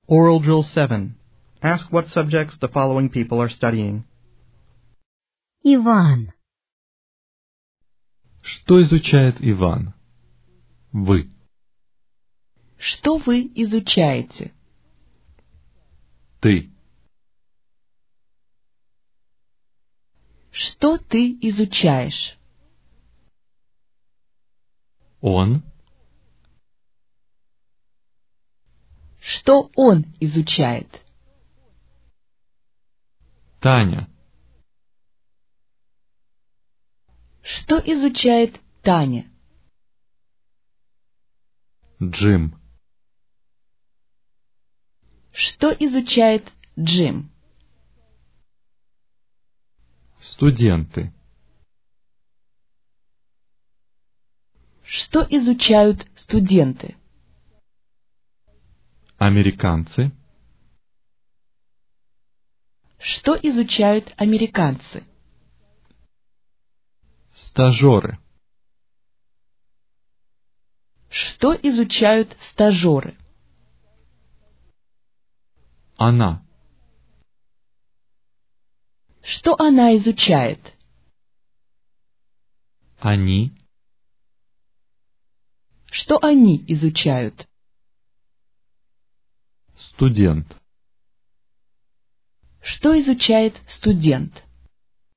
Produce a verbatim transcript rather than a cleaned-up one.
Oral Drill seven. Ask what subjects the following people are studying. Иван. Что изучает Иван? Вы. Что вы изучаете? Ты. Что ты изучаешь? Он. Что он изучает? Таня. Что изучает Таня? Джим. Что изучает Джим? Студенты. Что изучают студенты? Американцы. Что изучают американцы? Стажеры. Что изучают стажеры? Она. Что она изучает? Они. Что они изучают? Студент. Что изучает студент?